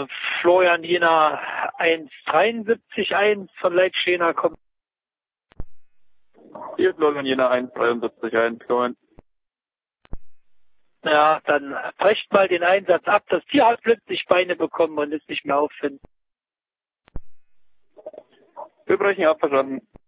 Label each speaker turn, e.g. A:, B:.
A: Florian Jena 1,73,1 von Leitsteiner kommt.
B: Hier ist Florian Jena 1,73,1 kommen.
A: Ja, dann brecht mal den Einsatz ab. Das Tier hat plötzlich Beine bekommen und ist nicht mehr auffinden.
B: Wir brechen ab, verstanden.